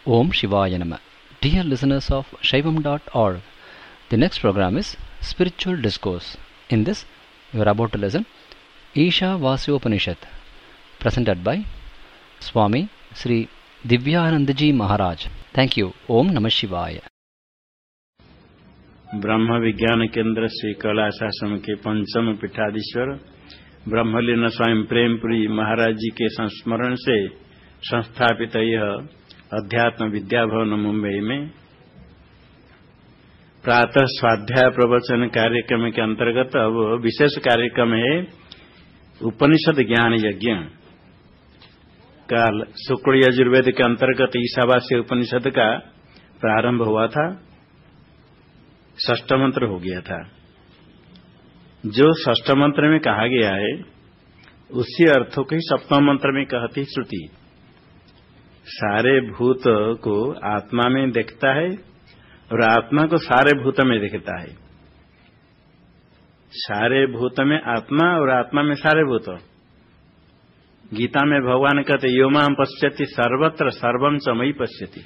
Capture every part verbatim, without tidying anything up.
Om Shivaya Nama. Dear listeners of Shaivam dot org, the next program is Spiritual Discourse. In this, you are about to listen Isha Vasyopanishad, presented by Swami Sri Divyanandaji Maharaj. Thank you. Om Namah Shivaya. ब्रह्म विज्ञान केंद्र श्री कैलाश आश्रम के पंचम पीठाधीश्वर ब्रह्मलीन स्वामी प्रेमपुरी महाराज जी के संस्मरण से संस्थापित यह अध्यात्म विद्या भवन मुंबई में प्रातः स्वाध्याय प्रवचन कार्यक्रम के अंतर्गत अब विशेष कार्यक्रम है उपनिषद ज्ञान यज्ञ। काल शुक्ल यजुर्वेद के अंतर्गत ईशावास्य उपनिषद का प्रारंभ हुआ था, षष्ठ मंत्र हो गया था। जो षष्ठ मंत्र में कहा गया है उसी अर्थों को ही सप्तम मंत्र में कहती श्रुति। सारे भूत को आत्मा में देखता है और आत्मा को सारे भूत में देखता है। सारे भूत में आत्मा और आत्मा में सारे भूत। गीता में भगवान कहते यो माम पश्यति सर्वत्र सर्वं च मयि पश्यति।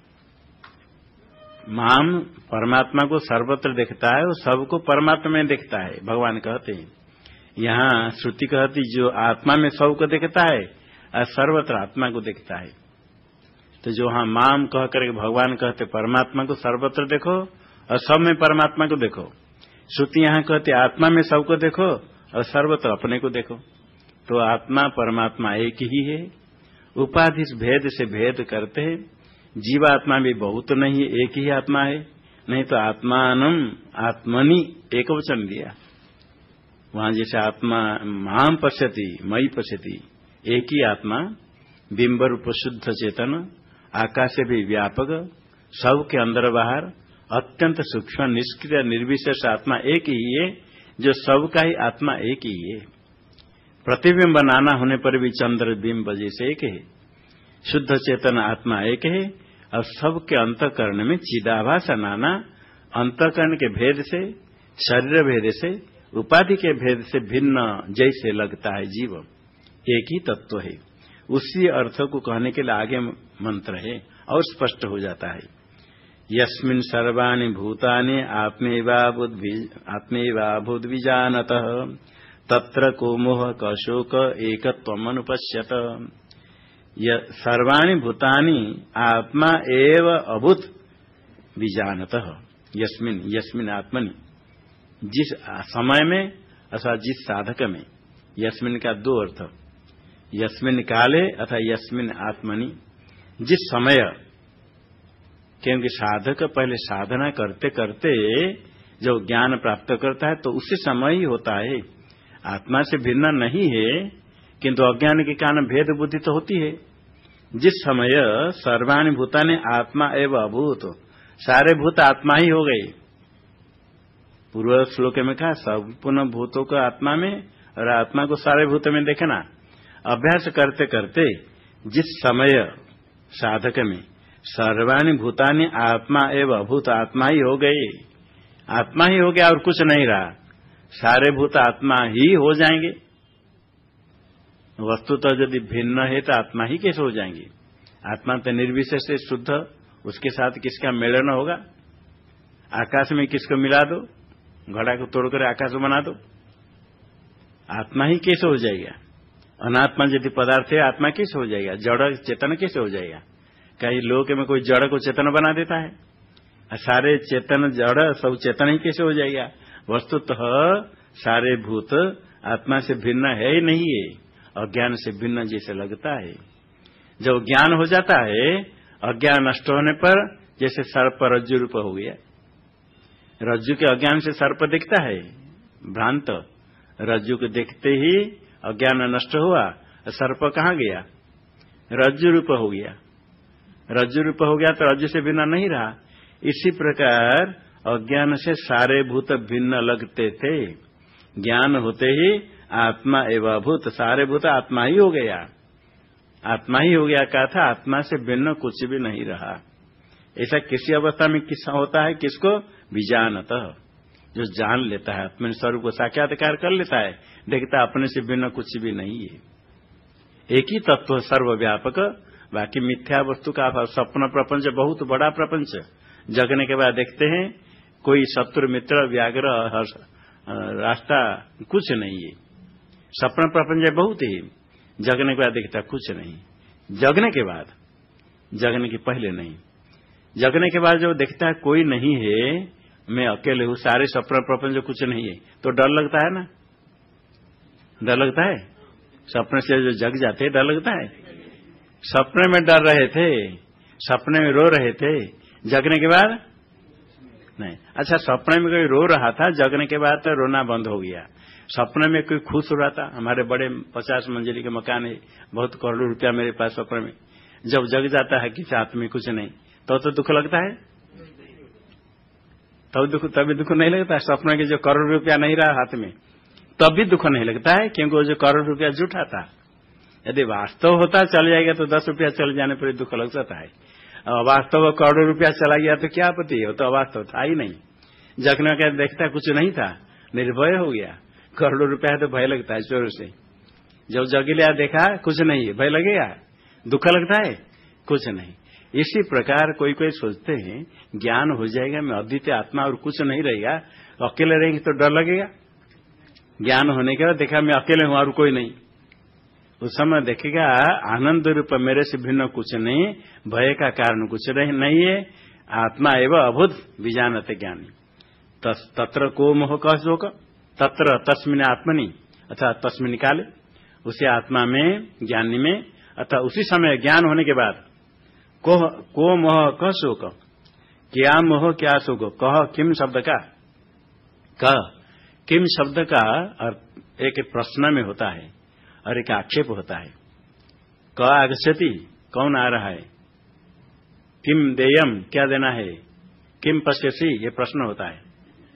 माम परमात्मा को सर्वत्र देखता है और सबको परमात्मा में देखता है, भगवान कहते हैं। यहाँ श्रुति कहती जो आत्मा में सबको देखता है और सर्वत्र आत्मा को देखता है। तो जो हाँ माम कह करके भगवान कहते परमात्मा को सर्वत्र देखो और सब में परमात्मा को देखो। श्रुति यहाँ कहती आत्मा में सबको देखो और सर्वत्र अपने को देखो। तो आत्मा परमात्मा एक ही है। उपाधि भेद से भेद करते हैं। जीवात्मा भी बहुत नहीं है, एक ही आत्मा है। नहीं तो आत्मानम आत्मनि एक वचन दिया। वहां जैसे आत्मा माम पश्यति मई पश्यति, एक ही आत्मा बिंब रूप शुद्ध चेतन आकाश से भी व्यापक सबके अंदर बाहर अत्यंत सूक्ष्म निष्क्रिय निर्विशेष आत्मा एक ही है, जो सबका ही आत्मा एक ही है। प्रतिबिंब नाना होने पर भी चंद्र बिंब जैसे एक है। शुद्ध चेतन आत्मा एक है और सबके अंतःकरण में चिदाभास नाना, अंतःकरण के भेद से, शरीर भेद से, उपाधि के भेद से भिन्न जैसे लगता है जीव, एक ही तत्व है। उसी अर्थ को कहने के लिए आगे मंत्र है और स्पष्ट हो जाता है। यस्मिन् सर्वाणि भूतानि आत्मैवाभूद्विजानतः तत्र को मोह कशोक एकत्वम् अनुपश्यत। सर्वाणि भूतानि आत्मा एव अभूत विजानतः। यस्मिन् यस्मिन् आत्मनि, जिस समय में अथवा जिस साधक में। यस्मिन् का दो अर्थ, यस्मिन् काले अथवा यस्मिन् आत्मनि, जिस समय। क्योंकि साधक पहले साधना करते करते जब ज्ञान प्राप्त करता है तो उसी समय ही होता है। आत्मा से भिन्न नहीं है, किंतु अज्ञान के कारण भेद बुद्धि तो होती है। जिस समय सर्वाणि भूतानि आत्मा एवं अभूत, सारे भूत आत्मा ही हो गए। पूर्व श्लोक में कहा संपूर्ण भूतों को आत्मा में और आत्मा को सारे भूत में देखना। अभ्यास करते करते जिस समय साधक में सर्वाणि भूतानि आत्मा एवं अभूत, आत्मा ही हो गए, आत्मा ही हो गया और कुछ नहीं रहा। सारे भूत आत्मा ही हो जाएंगे। वस्तु तो यदि भिन्न है तो आत्मा ही कैसे हो जाएंगे। आत्मा तो निर्विशेष से शुद्ध, उसके साथ किसका मेलन होगा। आकाश में किसको मिला दो, घड़ा को तोड़कर आकाश बना दो, आत्मा ही कैसे हो जाएगा। अनात्मा यदि पदार्थ है आत्मा कैसे हो जाएगा। जड़ चेतन कैसे हो जाएगा। कई लोक में कोई जड़ को चेतन बना देता है, सारे चेतन जड़ सब चेतन ही कैसे हो जाएगा। वस्तुतः सारे भूत आत्मा से भिन्न है ही नहीं है, अज्ञान से भिन्न जैसे लगता है। जब ज्ञान हो जाता है, अज्ञान नष्ट होने पर जैसे सर्प रज्जु रूप हो गया। रज्जु के अज्ञान से सर्प दिखता है, भ्रांत। रज्जु को देखते ही अज्ञान नष्ट हुआ, सर्प कहाँ गया, रज्जु रूप हो गया। रज्जु रूप हो गया तो रज्जु से भिन्न नहीं रहा। इसी प्रकार अज्ञान से सारे भूत भिन्न लगते थे। ज्ञान होते ही आत्मा एवं भूत, सारे भूत आत्मा ही हो गया। आत्मा ही हो गया कहा था, आत्मा से भिन्न कुछ भी नहीं रहा। ऐसा किसी अवस्था में किस होता है, किसको विजानतः, जो जान लेता है, अपने स्वरूप को साक्षात्कार कर लेता है, देखता अपने से भिन्न कुछ भी नहीं है। एक ही तत्व सर्वव्यापक बाकी मिथ्या वस्तु का अभाव। स्वप्न प्रपंच बहुत बड़ा प्रपंच, जगने के बाद देखते हैं कोई शत्रु मित्र व्याघ्र रास्ता कुछ नहीं है। स्वप्न प्रपंच बहुत ही, जगने के बाद देखता कुछ नहीं। जगने के बाद, जगने के पहले नहीं। जगने के बाद जो देखता है कोई नहीं है, मैं अकेले हूं, सारे स्वप्न प्रपंच कुछ नहीं है, तो डर लगता है ना, डर लगता है। सपने से जो जग जाते डर लगता है। सपने में डर रहे थे, सपने में रो रहे थे, जगने के बाद नहीं। अच्छा, सपने में कोई रो रहा था, जगने के बाद तो रोना बंद हो गया। सपने में कोई खुश हो रहा था, हमारे बड़े पचास मंजिली के मकान है, बहुत करोड़ों रुपया मेरे पास, सपने में जब जग जाता है कि साथ में कुछ नहीं, तो तो दुख लगता है, तब दुख तभी दुख नहीं लगता है। सपने के जो करोड़ रुपया नहीं रहा हाथ में, तब भी दुख नहीं लगता है, क्योंकि वो जो करोड़ रुपया झूठा था। यदि वास्तव होता चल जाएगा तो दस रुपया चल जाने पर दुख लग सकता है। वास्तव करोड़ रुपया चला गया तो क्या आपत्ति है, तो अवास्तव था ही नहीं। जगने का देखता कुछ नहीं था, निर्भय हो गया। करोड़ों रुपया है तो भय लगता है चोर से। जब जग लिया देखा कुछ नहीं है, भय लगेगा, दुख लगता है, कुछ नहीं। इसी प्रकार कोई कोई सोचते हैं ज्ञान हो जाएगा, मैं अद्वितीय आत्मा और कुछ नहीं रहेगा, अकेले रहेंगे तो डर लगेगा। ज्ञान होने के बाद देखा मैं अकेले हूं और कोई नहीं, उस समय देखेगा आनंद रूप मेरे से भिन्न कुछ नहीं, भय का कारण कुछ नहीं है। आत्मा एवं अभूत विजानते ज्ञानी। तत्र को मोह का शोक, तत्र तस्मिन आत्मनि अथवा तस्मिन काले, उसी आत्मा में ज्ञानी में अथवा उसी समय ज्ञान होने के बाद को, को मोह क शोक, क्या मोह क्या शोक। कह किम शब्द का, कह किम शब्द का एक प्रश्न में होता है और एक आक्षेप होता है। क आगच्छति, कौन आ रहा है, किम देयम, क्या देना है, किम पश्यसि, ये प्रश्न होता है।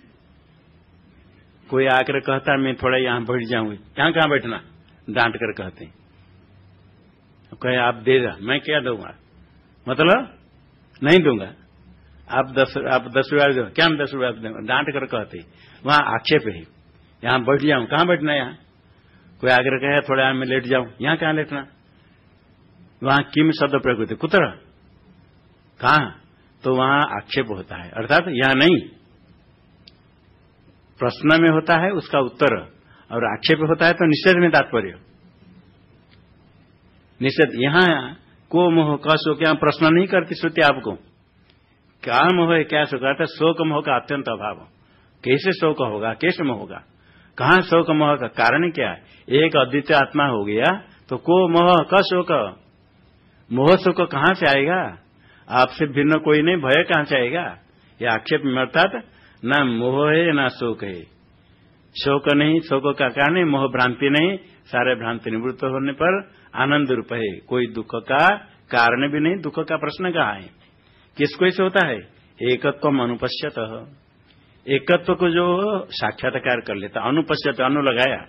कोई आकर कहता है मैं थोड़ा यहां बैठ जाऊंगी, यहां कहां बैठना, डांट कर कहते हैं। कहे आप दे दो, मैं क्या दूंगा, मतलब नहीं दूंगा, आप दस आप दस रुपया दो, क्या हम दस रुपया दूंगा, डांट कर कहते। वहां आक्षेप है, यहां बैठ जाऊं, कहां बैठना, यहां कोई आग्रह कहे थोड़ा मैं लेट जाऊं, यहां कहां लेटना। वहां किम शब्द प्रयोग होते, कुत्र कहां, तो वहां आक्षेप होता है, अर्थात यहां नहीं। प्रश्न में होता है उसका उत्तर, और आक्षेप होता है तो निषेध में तात्पर्य। निषेध यहां को मोह का शोक, यहां प्रश्न नहीं करती श्रुति आपको, क्या मोह है क्या शोक, अर्थात शोक मोह का अत्यंत अभाव। कैसे शोक होगा, कैसे मोह होगा, कहां शोक मोह का कारण क्या है। एक अद्वितीय आत्मा हो गया तो को मोह का शोक, मोह शोक कहां से आएगा, आपसे भिन्न कोई नहीं, भय कहां से आएगा। यह आक्षेप में अर्थात न मोह है न शोक है। शोक नहीं, शोक का कारण मोह भ्रांति नहीं, सारे भ्रांति निवृत्त होने पर आनंद रूप है, कोई दुख का कारण भी नहीं, दुख का प्रश्न कहाँ है। किसको ऐसे होता है, एकत्वम अनुपश्यत, एकत्व को जो साक्षात्कार कर लेता, अनुपश्यत अनु लगाया,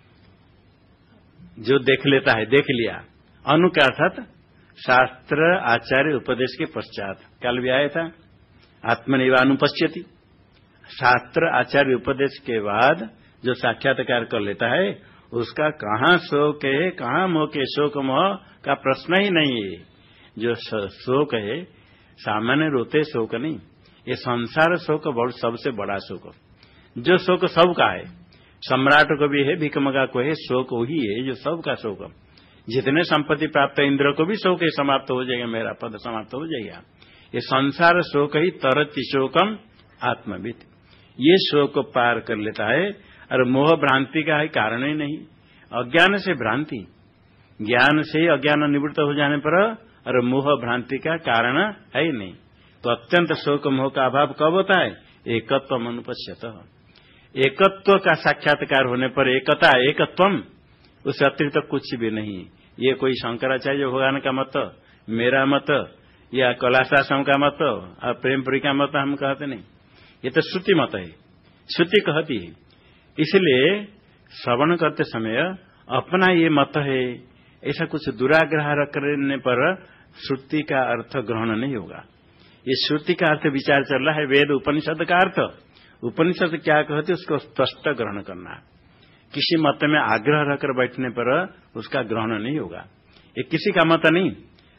जो देख लेता है, देख लिया। अनु का अर्थात शास्त्र आचार्य उपदेश के पश्चात, कल भी आया था आत्मनिर्वाण अनुपश्यति। शास्त्र आचार्य उपदेश के बाद जो साक्षात्कार कर लेता है उसका कहां शोक है, कहां मोह के, शोक मोह का प्रश्न ही नहीं है। जो शोक है सामान्य रोते शोक नहीं, ये संसार शोक बहुत सबसे बड़ा शोक, जो शोक सबका है, सम्राट को भी है, भिकमगा को है, शोक वही है जो सबका शोक। जितने संपत्ति प्राप्त इंद्र को भी शोक है, समाप्त हो जाएगा, मेरा पद समाप्त हो जाएगा। ये संसार शोक ही तरति शोकम आत्मविद, ये शोक पार कर लेता है। और मोह भ्रांति का है कारण ही नहीं, अज्ञान से भ्रांति, ज्ञान से अज्ञान निवृत्त हो जाने पर और मोह भ्रांति का कारण है ही नहीं। तो अत्यंत शोक मोह का अभाव कब होता है, एकत्व अनुपश्यत, एकत्व का साक्षात्कार होने पर एकता एकत्वम, उससे अतिरिक्त तो कुछ भी नहीं। ये कोई शंकराचार्य भगवान का मत, मेरा मत, या कैलाशाश्रम का मत और प्रेमपुरी का मत हम कहते नहीं, ये तो श्रुति मत है, श्रुति कहती है। इसलिए श्रवण करते समय अपना ये मत है ऐसा कुछ दुराग्रह करने पर श्रुति का अर्थ ग्रहण नहीं होगा। ये श्रुति का अर्थ विचार चल रहा है, वेद उपनिषद का अर्थ, उपनिषद क्या कहते उसको स्पष्ट ग्रहण करना। किसी मत में आग्रह रखकर बैठने पर उसका ग्रहण नहीं होगा। ये किसी का मत नहीं,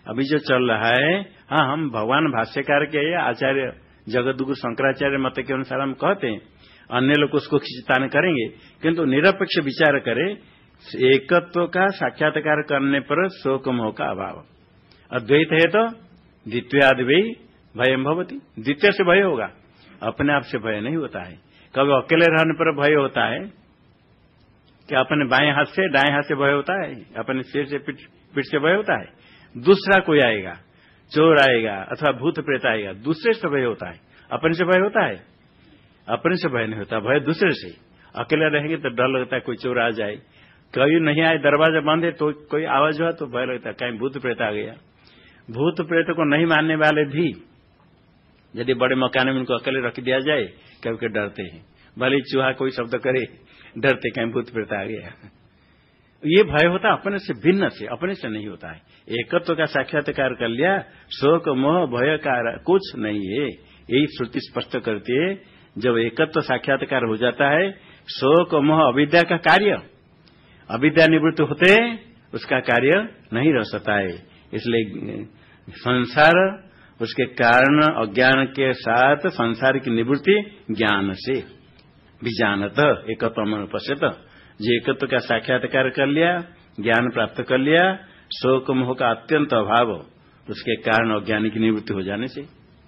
अभी जो चल रहा है, हाँ हम भगवान भाष्यकार के आचार्य जगतगुरु शंकराचार्य मत के अनुसार हम कहते हैं, अन्य लोग उसको खिंचतान करेंगे, किंतु निरपेक्ष विचार करे, एकत्व का साक्षात्कार करने पर शोक मोह का अभाव। अद्वैत है तो द्वितीयाद वही भयम भवती, द्वितीय से भय होगा, अपने आप से भय नहीं होता है। कभी अकेले रहने पर भय होता है कि अपने बाएं हाथ से दाएं हाथ से भय होता है, अपने सिर से पीठ पीठ से भय होता है। दूसरा कोई आएगा, चोर आएगा अथवा भूत प्रेत आएगा, दूसरे से भय होता है, अपने से भय होता है? अपने से भय नहीं होता, भय दूसरे से। अकेले रहेंगे तो डर लगता है कोई चोर आ जाए, कोई नहीं आए, दरवाजा बंद है तो कोई आवाज हुआ तो भय लगता है कहीं भूत प्रेत आ गया। भूत प्रेत को नहीं मानने वाले भी यदि बड़े मकान में उनको अकेले रख दिया जाए क्योंकि डरते हैं, भले चूहा कोई शब्द करे डरते कहीं भूत प्रेत आ गया। ये भय होता अपने से भिन्न से, अपने से नहीं होता है। एकत्व का साक्षात्कार कर लिया, शोक मोह भय का कुछ नहीं है, यही श्रुति स्पष्ट करती है। जब एकत्व साक्षात्कार हो जाता है, शोक मोह अविद्या का कार्य, अविद्या निवृत्त होते उसका कार्य नहीं रह सकता है। इसलिए संसार उसके कारण अज्ञान के साथ संसार की निवृत्ति ज्ञान से विजानत एकत्व अनुपश्यत। जो एकत्व का साक्षात्कार कर लिया, ज्ञान प्राप्त कर लिया, शोक मोह का अत्यंत अभाव, उसके कारण अज्ञान की निवृत्ति हो जाने से।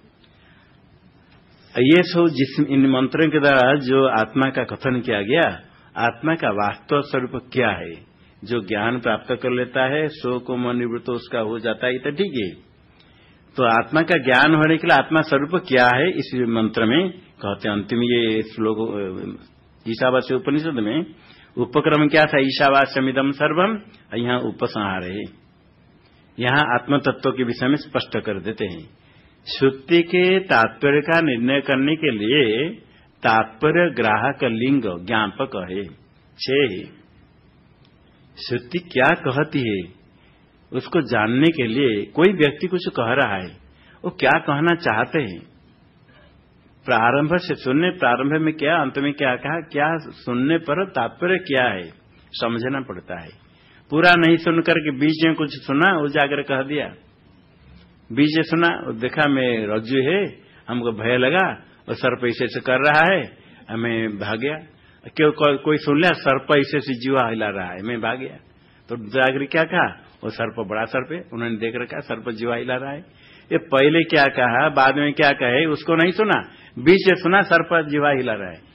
ये सब जिस इन मंत्रों के द्वारा जो आत्मा का कथन किया गया, आत्मा का वास्तव स्वरूप क्या है, जो ज्ञान प्राप्त कर लेता है, शोक मोह निवृत्त उसका हो जाता है, तो ठीक है। तो आत्मा का ज्ञान होने के लिए आत्मा स्वरूप क्या है, इस मंत्र में कहते हैं। अंतिम ये श्लोक ईशावास्य उपनिषद में उपक्रम क्या था, ईशावास्यमिदं सर्वम, यहाँ उपसंहार है। यहाँ आत्म तत्व के विषय में स्पष्ट कर देते हैं। श्रुति के तात्पर्य का निर्णय करने के लिए तात्पर्य ग्राहक लिंग ज्ञापक है। छह, श्रुति क्या कहती है उसको जानने के लिए कोई व्यक्ति कुछ कह रहा है, वो क्या कहना चाहते हैं, प्रारंभ से सुनने, प्रारंभ में क्या, अंत में क्या कहा, क्या सुनने पर तात्पर्य क्या है समझना पड़ता है। पूरा नहीं सुनकर के बीच में कुछ सुना, वो जाकर कह दिया, बीच में सुना, देखा मैं रज्जु है, हमको भय लगा, और सर्प ऐसे से कर रहा है, हमें भाग गया। क्यों को, कोई सुन लिया सर्प ऐसे से जीवा हिला रहा है, मैं भाग गया। तो जाकर क्या कहा, वो सर्प बड़ा सर्प है, उन्होंने देख रखा सर्प जीवा हिला रहा है। ये पहले क्या कहा बाद में क्या कहे उसको नहीं सुना, बीच से सुना सर्प जीवा हिला रहा है।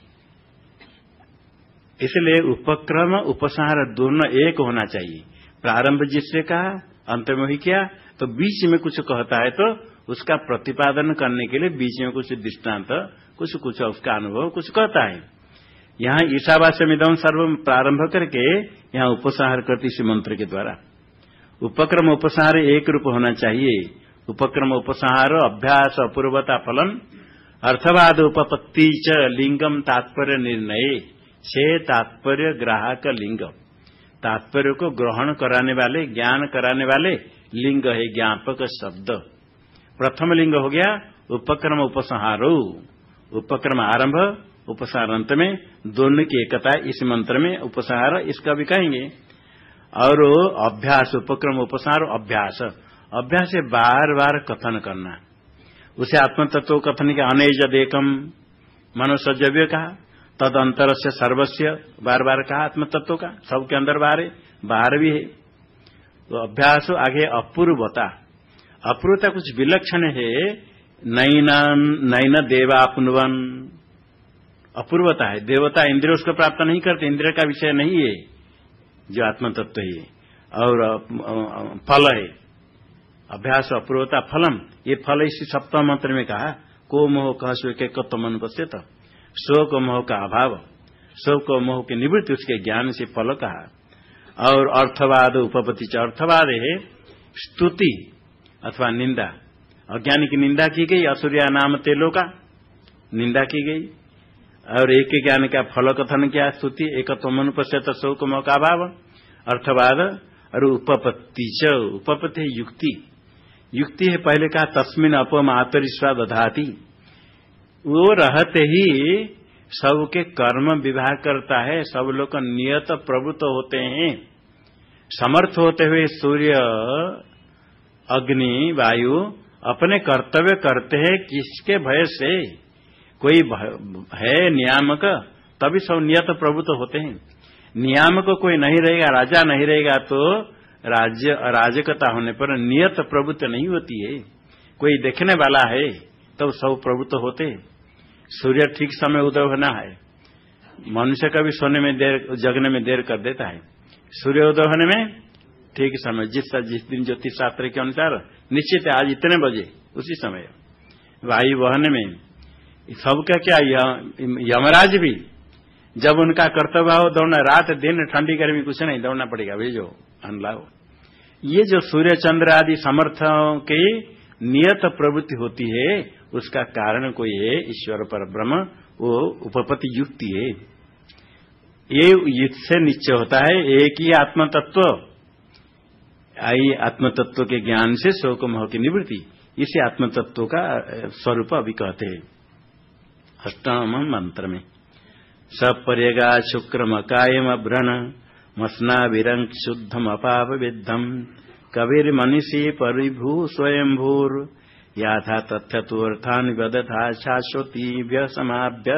इसलिए उपक्रम उपसंहार दोनों एक होना चाहिए। प्रारंभ जिससे कहा, अंत में ही किया, तो बीच में कुछ कहता है तो उसका प्रतिपादन करने के लिए बीच में कुछ दृष्टांत, कुछ कुछ उसका अनुभव कुछ कहता है। यहाँ ईशावास्यमिदं सर्वम प्रारंभ करके यहाँ उपसंहार करती इस मंत्र के द्वारा। उपक्रम उपसंहार एक रूप होना चाहिए। उपक्रम उपसंहार अभ्यास अपूर्वता फलम अर्थवाद उपपत्ति च लिंगम तात्पर्य निर्णय। छह तात्पर्य ग्राहक लिंग, तात्पर्य को ग्रहण कराने वाले, ज्ञान कराने वाले लिंग है ज्ञापक शब्द। प्रथम लिंग हो गया उपक्रम उपसंहारो, उपक्रम आरंभ उपसंहार अंत में, दोनों की एकता इस मंत्र में उपसंहार इसका भी कहेंगे। और अभ्यास उपक्रम उपसंहार अभ्यास, अभ्यास से बार बार कथन करना, उसे आत्म तत्व कथन के अनेजद एकम मनोसजव्य कहा, तद अंतर से सर्वस्व बार बार कहा, आत्म तत्व का सबके अंदर बाहर है, बाहर भी है। तो अभ्यास आगे अपूर्वता, अपूर्वता कुछ विलक्षण है, नैन नैन देवापुनवन, अपूर्वता है। देवता इंद्रिय उसको प्राप्त नहीं करते, इंद्रिय का विषय नहीं है जो आत्म तत्व है। और फल है अभ्यास अपूर्वता फलम, ये फल इसी सप्तम मंत्र में कहा, को मोह कह स्वे कत्व अनुपस्थित, शोक मोह का अभाव, शोक मोह की निवृत्ति उसके ज्ञान से फल कहा। और अर्थवाद उपपत्ति च, अर्थवाद है स्तुति अथवा निंदा, अज्ञानी की निंदा की गई, असुरिया नाम तेलो का निंदा की गई, और एक ज्ञान का फल कथन किया, स्तुति एकत्व अनुपस्थित शोक मोह का अभाव, अर्थवाद। और उपपत्ति च, उपपत्ति युक्ति, युक्ति है पहले कहा तस्मिन अपम आतरिस्वा दधाती, वो रहते ही सबके कर्म विभाग करता है, सब लोग नियत प्रवृत्त होते हैं, समर्थ होते हुए सूर्य अग्नि वायु अपने कर्तव्य करते हैं किसके भय से? कोई है नियामक, तभी सब नियत प्रभुत्व होते हैं। नियामक कोई नहीं रहेगा, राजा नहीं रहेगा तो राज्य अराजकता होने पर नियत प्रभुत्व नहीं होती है। कोई देखने वाला है तब तो सब प्रभुत्व होते हैं। सूर्य ठीक समय उदय होना है, मनुष्य का भी सोने में देर जगने में देर कर देता है। सूर्य उदय होने में ठीक समय, जिस जिस दिन ज्योतिष शास्त्र के अनुसार निश्चित है आज इतने बजे उसी समय। वायु बहने में सबका क्या, यमराज भी जब उनका कर्तव्य हो दौड़ना, रात दिन ठंडी गर्मी कुछ नहीं, दौड़ना पड़ेगा भेजो अनलाओ। ये जो सूर्य चंद्र आदि समर्थों की नियत प्रवृत्ति होती है उसका कारण कोई है ईश्वर पर ब्रह्म, वो उपपत्ति युक्ति है। ये युक्त से निश्चय होता है एक ही आत्म तत्व, आई आत्म तत्व के ज्ञान से शोक मोह की निवृत्ति, इसी आत्म तत्व का स्वरूप अभी कहते हैं अष्टम मंत्र में। सपर्यगा शुक्रम कायम व्रण मस्ना विरंग शुद्धम अपाप विद्धम कबीर मनीषी परिभू स्वयंभूर याथा तथ्य तूर्थान वदथा शाश्वतीभ्य समाभ्य।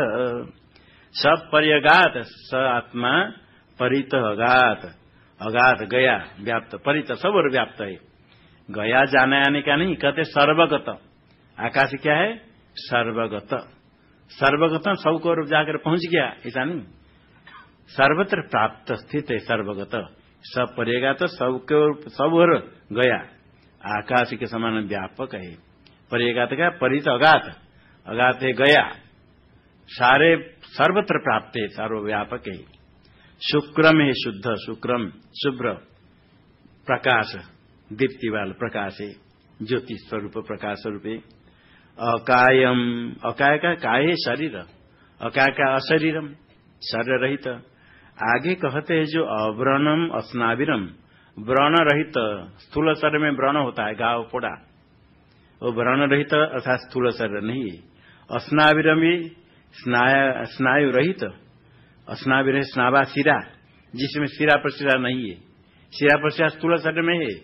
सपर्यगात स आत्मा परित अगात, अगात गया व्याप्त, परित सब और व्याप्त है। गया जाने आने का नहीं, कहते सर्वगत। आकाश क्या है? सर्वगत। सर्वगत सबको और जाकर पहुंच गया ऐसा नहीं, सर्वत्र प्राप्त स्थित है सर्वगत। सब परेगा तो सबके सब और गया, आकाश के समान व्यापक है। परेगा तो क्या? परित अगात, अगात है गया, सारे सर्वत्र प्राप्त है, सर्वव्यापक है। शुक्रम है शुद्ध, शुक्रम शुभ्र प्रकाश, दीप्ति वाला प्रकाश है, ज्योति स्वरूप प्रकाश स्वरूप है। अकायम, अकाय का काय है शरीर, अकाय का अशरीरम शरीर रहित। आगे कहते हैं जो अव्रणम अस्नाविरम, व्रण रहित, स्थूल शरीर में व्रण होता है, घाव पोड़ा, वो व्रण रहित अर्थात स्थूल शरीर नहीं है। अस्नाविरम भी स्नायु रहित, अस्नाविर स्नावा शिरा, जिसमें शिरा प्रशिरा नहीं है, शिरा प्रशिरा स्थूल शरीर में है।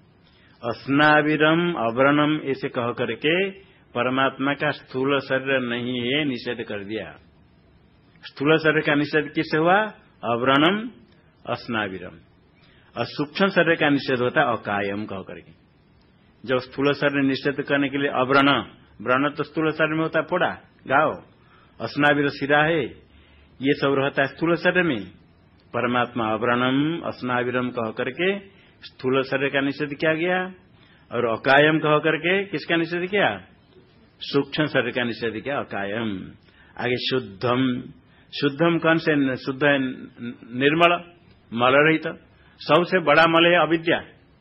अस्नाविरम अव्रणम ऐसे कह करके परमात्मा का स्थूल शरीर नहीं है निषेध कर दिया। स्थूल शरीर का निषेध किससे हुआ? अव्रणम अस्नाविरम। और सूक्ष्म शरीर का निषेध होता है अकायम कह करके। जब स्थूल शरीर निषेध करने के लिए अव्रण, व्रण तो स्थूल शरीर में होता है फोड़ा गाव, अस्नाविर सिरा है, ये सब रहता है स्थूल शरीर में। परमात्मा अव्रणम अस्नाविरम कह करके स्थूल शरीर का निषेध किया गया, और अकायम कह करके किसका निषेध किया? सूक्ष्म शरीर का निषेध किया अकायम। आगे शुद्धम, शुद्धम कौन से? शुद्ध है निर्मल, मल रहित। सबसे बड़ा मल है अविद्या,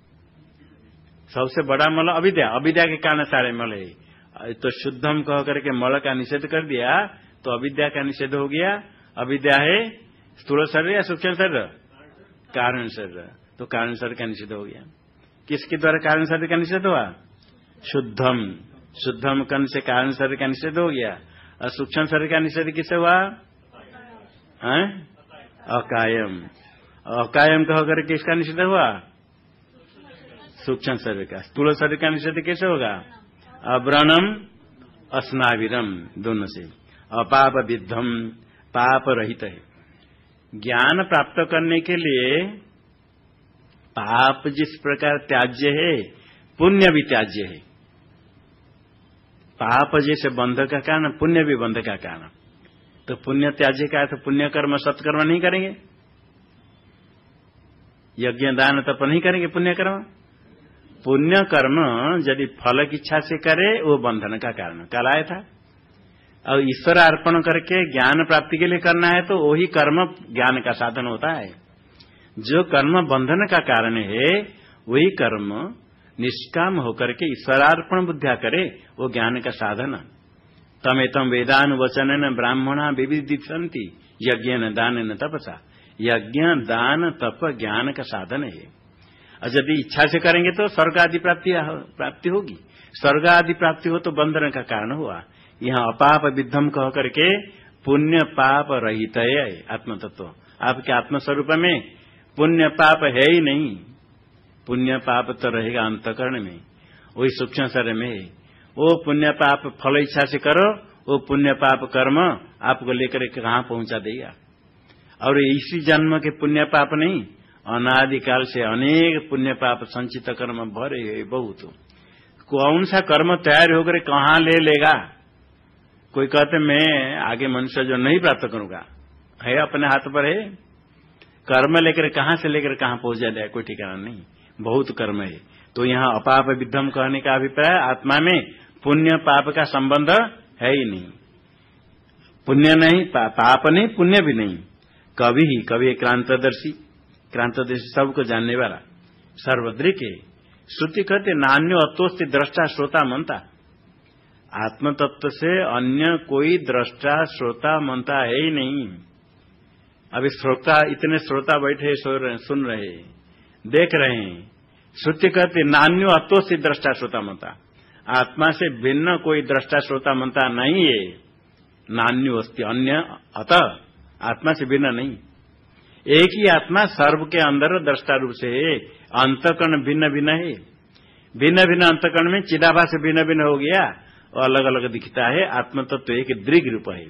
सबसे बड़ा मल अविद्या, अविद्या के कारण सारे मल है। तो शुद्धम कह करके मल का निषेध कर दिया तो अविद्या का निषेध हो गया। अविद्या है स्थूल शरीर या सूक्ष्म शरीर? कारण शरीर, तो कारण शरीर का निषेध हो गया। किसके द्वारा कारण शरीर का निषेध हुआ? शुद्धम, शुद्धम कन से कारण शरीर का निषेध हो गया। और सूक्ष्म शरीर का निषेध किससे हुआ? अकायम, अकायम कह कर किसका निषेध हुआ? सूक्ष्म शरीर का। स्थूल शरीर का निषेध कैसे होगा? अव्रणम अस्नाविरम, दोनों से। अपाप विद्धम, पाप रहित है। ज्ञान प्राप्त करने के लिए पाप जिस प्रकार त्याज्य है, पुण्य भी त्याज्य है। पाप जैसे बंध का कारण, पुण्य भी बंध का कारण। तो पुण्य त्याज्य का तो पुण्य कर्म सत्कर्म नहीं करेंगे, यज्ञ दान तप नहीं करेंगे। पुण्य कर्म, पुण्य कर्म यदि फल की इच्छा से करे वो बंधन का कारण कहलाया था। और ईश्वर अर्पण करके ज्ञान प्राप्ति के लिए करना है तो वही कर्म ज्ञान का साधन होता है। जो कर्म बंधन का कारण है वही कर्म निष्काम होकर के ईश्वरार्पण बुद्धिया करे वो ज्ञान का साधन। तमेतम वेदान वचन ब्राह्मणा विविदिशन्ति यज्ञ दान न तपसा। यज्ञ दान तप ज्ञान का साधन है। और यदि इच्छा से करेंगे तो स्वर्ग आदि प्राप्ति प्राप्ति होगी। स्वर्ग आदि प्राप्ति हो तो बंधन का कारण हुआ। यहाँ अपाप विद्धम कह करके पुण्य पाप रहित है आत्म तत्व। आपके आत्मस्वरूप में पुण्य पाप है ही नहीं। पुण्य पाप तो रहेगा अंतकरण में, वही सूक्ष्म शरीर में है। वो पुण्य पाप फल इच्छा से करो, वो पुण्य पाप कर्म आपको लेकर कहाँ पहुंचा देगा। और इसी जन्म के पुण्य पाप नहीं, अनादिकाल से अनेक पुण्य पाप संचित कर्म भरे है बहुत। कौन सा कर्म तैयार होकर कहाँ ले लेगा। कोई कहते मैं आगे मनुष्य जो नहीं प्राप्त करूंगा, है अपने हाथ पर है। कर्म लेकर कहाँ से लेकर कहाँ पहुंच जाए कोई ठिकाना नहीं, बहुत कर्म है। तो यहाँ अपाप विद्धम कहने का अभिप्राय आत्मा में पुण्य पाप का संबंध है ही नहीं। पुण्य नहीं, पा, पाप नहीं, पुण्य भी नहीं। कवि ही कवि क्रांतदर्शी, क्रांतदर्शी सबको जानने वाला, सर्वद्रिक है। श्रुति कहते नान्यो अतोस्ति दृष्टा श्रोता मनता। आत्म तत्व से अन्य कोई दृष्टा श्रोता मनता है ही नहीं। अभी श्रोता, इतने श्रोता बैठे सुन रहे, देख रहे हैं। श्रुति कहते नान्यो अतोस्ति दृष्टा श्रोता मनता। आत्मा से भिन्न कोई दृष्टा श्रोता मनता नहीं है। नान्यो अस्ति अन्य अतः, आत्मा से भिन्न नहीं। एक ही आत्मा सर्व के अंदर दृष्टा रूप से है। अंतकरण भिन्न भिन्न है। भिन्न भिन्न अंतकरण में चिदाभास भिन्न भिन्न हो गया और अलग अलग दिखता है। आत्म तत्व एक दृग रूप है।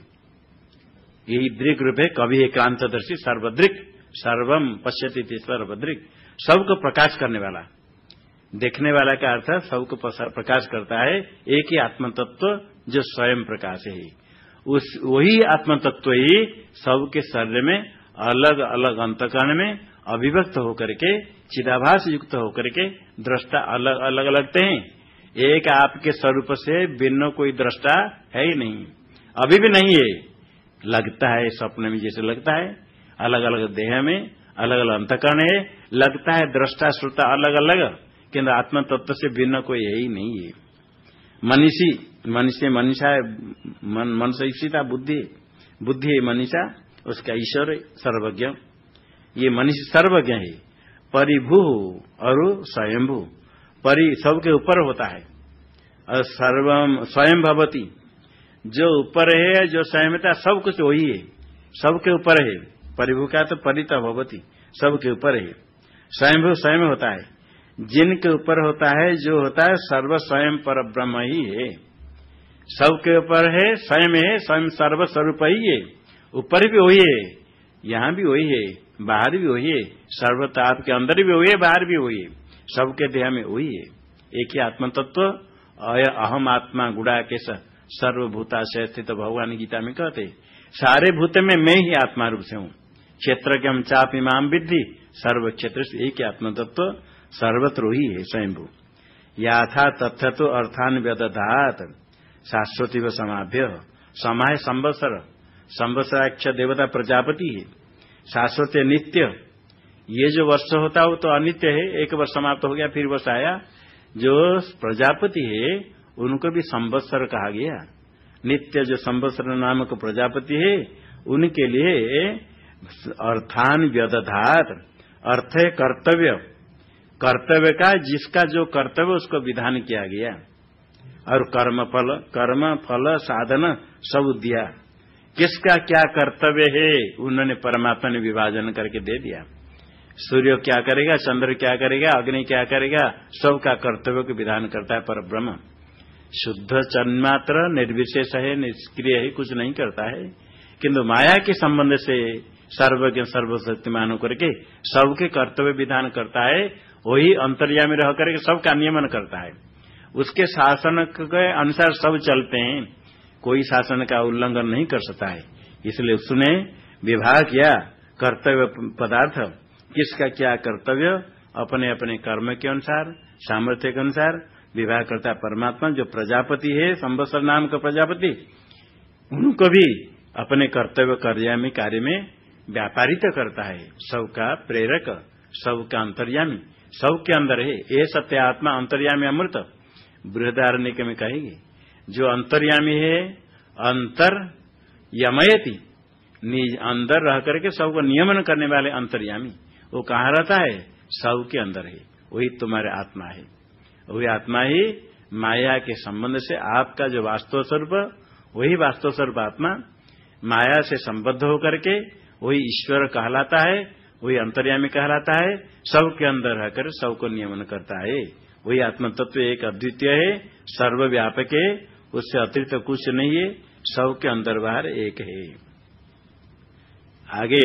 यही दृग रूप है। कवि है क्रांतदर्शी, सर्वदृक्, सर्वम पश्यति थे सर्वदृक्, सबको प्रकाश करने वाला, देखने वाला का अर्थ सबको प्रकाश करता है। एक ही आत्म तत्व जो स्वयं प्रकाश है, उस वही आत्म तत्व ही सबके शरीर में अलग अलग अंतकरण में अभिव्यक्त होकर के चिदाभास युक्त होकर के दृष्टा अलग अलग लगते हैं। एक आपके स्वरूप से भिन्न कोई दृष्टा है ही नहीं, अभी भी नहीं है। लगता है स्वप्न में जैसे लगता है, अलग अलग देह में अलग अलग अंतकरण है, लगता है दृष्टा श्रोता अलग अलग, किंतु आत्म तत्व से भिन्न कोई है ही नहीं है। मनीषी, मनुष्य मनीषा है, मन मन से ईशिता बुद्धि, बुद्धि है मनीषा, उसका ईश्वर सर्वज्ञ। ये मनुष्य सर्वज्ञ है। परिभू और स्वयंभू, परि सबके ऊपर होता है और सर्वम स्वयं भवती, जो ऊपर है जो स्वयंता सब कुछ वही है, सबके ऊपर है। परिभू का तो परिता भवती, सबके ऊपर है। स्वयंभू स्वयं होता है, जिनके ऊपर होता है जो होता है सर्व स्वयं पर ब्रह्म ही है। सबके ऊपर है, स्वयं है, स्वयं सर्व स्वरूप ही है। ऊपर भी वही है, यहाँ भी वही है, बाहर भी वही है। सर्वता आपके अंदर भी वही है, बाहर भी वही है, सबके देह में वही है। एक ही आत्म तत्व। अहम आत्मा गुड़ाकेश सर्वभूताशय स्थित, भगवान गीता में कहते सारे भूत में मैं ही आत्मा रूप से हूँ। क्षेत्र के हम चाप इमाम विद्धि, सर्व क्षेत्र से एक ही आत्म तत्व सर्वत्र ही है स्वयंभू। याथा तथ्य तो अर्थान व्यदधात शाश्वती व समाभ्य। समाय संवत्सर, संवत्सराक्ष देवता प्रजापति है, शाश्वत नित्य। ये जो वर्ष होता है वो तो अनित्य है, एक वर्ष समाप्त हो गया फिर वर्ष आया। जो प्रजापति है उनको भी संवत्सर कहा गया। नित्य जो संवत्सर नामक प्रजापति है उनके लिए अर्थान व्यदधात, अर्थ है कर्तव्य, कर्तव्य का जिसका जो कर्तव्य उसको विधान किया गया। और कर्म फल, कर्म फल साधन सब दिया। किसका क्या कर्तव्य है उन्होंने परमात्मा ने विभाजन करके दे दिया। सूर्य क्या करेगा, चंद्र क्या करेगा, अग्नि क्या करेगा, सबका कर्तव्य को विधान करता है पर ब्रह्म। शुद्ध चन्मात्र निर्विशेष है, निष्क्रिय है, कुछ नहीं करता है। किंतु माया के संबंध से सर्वज्ञ सर्वशक्तिमान होकर के सबके कर्तव्य विधान करता है। वही अंतर्यामी रह करके सबका नियमन करता है। उसके शासन के अनुसार सब चलते हैं, कोई शासन का उल्लंघन नहीं कर सकता है। इसलिए उसने विभाग किया कर्तव्य पदार्थ, किसका क्या कर्तव्य अपने अपने कर्म के अनुसार सामर्थ्य के अनुसार विभाग करता है। परमात्मा जो प्रजापति है, संवत्सर नाम का प्रजापति, उनको भी अपने कर्तव्य कार्यामी कार्य में व्यापारित करता है। सबका प्रेरक, सबका अंतर्यामी, सबके अंदर है। ये सत्य आत्मा अंतर्यामी अमृत बृहदारण्यक में कहेगी। जो अंतर्यामी है, अंतर यमयति, अंदर रह करके सबको नियमन करने वाले अंतर्यामी, वो कहाँ रहता है, सबके अंदर है। वही तुम्हारे आत्मा है। वही आत्मा ही माया के संबंध से आपका जो वास्तव स्वरूप, वही वास्तव स्वरूप आत्मा माया से संबद्ध होकर के वही ईश्वर कहलाता है, वही अंतर्यामी कहलाता है। सबके अंदर रहकर सबको नियमन करता है। वही आत्म तत्व एक अद्वितीय है, सर्वव्यापक है, उससे अतिरिक्त कुछ नहीं है, सबके अंदर बाहर एक है। आगे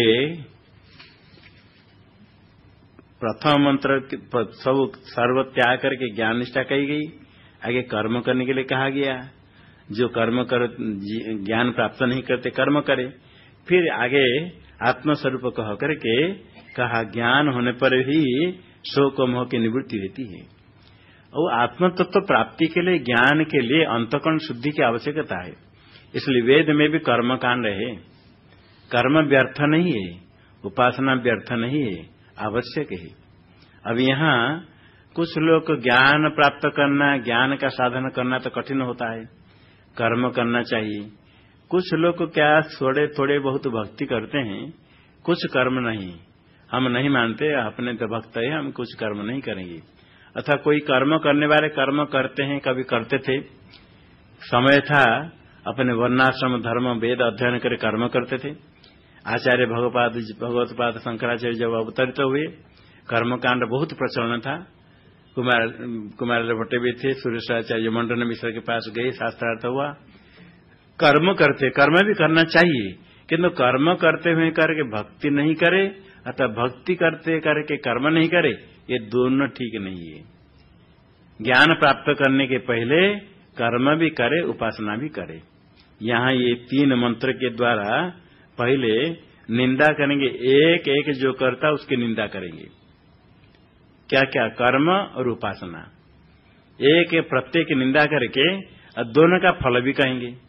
प्रथम मंत्र सब सर्व त्याग करके ज्ञान निष्ठा कही गई। आगे कर्म करने के लिए कहा गया, जो कर्म कर ज्ञान प्राप्त नहीं करते कर्म करे। फिर आगे आत्मस्वरूप कह करके कहा ज्ञान होने पर ही शोक मोह की निवृत्ति होती है। और आत्म तत्व प्राप्ति के लिए ज्ञान के लिए अंतःकरण शुद्धि की आवश्यकता है। इसलिए वेद में भी कर्म कांड है। कर्म व्यर्थ नहीं है, उपासना व्यर्थ नहीं है, आवश्यक है। अब यहाँ कुछ लोग को ज्ञान प्राप्त करना, ज्ञान का साधन करना तो कठिन होता है, कर्म करना चाहिए। कुछ लोग को क्या थोड़े थोड़े बहुत भक्ति करते हैं, कुछ कर्म नहीं, हम नहीं मानते अपने तो भक्त है, हम कुछ कर्म नहीं करेंगे। अथवा कोई कर्म करने वाले कर्म करते हैं, कभी करते थे, समय था अपने वर्णाश्रम धर्म वेद अध्ययन कर कर्म करते थे। आचार्य भगवपाद भगवतपाद शंकराचार्य जब अवतरित हुए, कर्मकांड बहुत प्रचलन था। कुमार कुमार भट्टे भी थे, सुरेश्वराचार्य मंडन मिश्र के पास गए, शास्त्रार्थ हुआ। कर्म करते, कर्म भी करना चाहिए, किंतु कर्म करते हुए करके भक्ति नहीं करे अथवा भक्ति करते करके कर्म नहीं करे, ये दोनों ठीक नहीं है। ज्ञान प्राप्त करने के पहले कर्म भी करे, उपासना भी करे। यहाँ ये तीन मंत्र के द्वारा पहले निंदा करेंगे, एक एक जो करता उसकी निंदा करेंगे। क्या क्या? कर्म और उपासना, एक प्रत्येक निंदा करके दोनों का फल भी कहेंगे।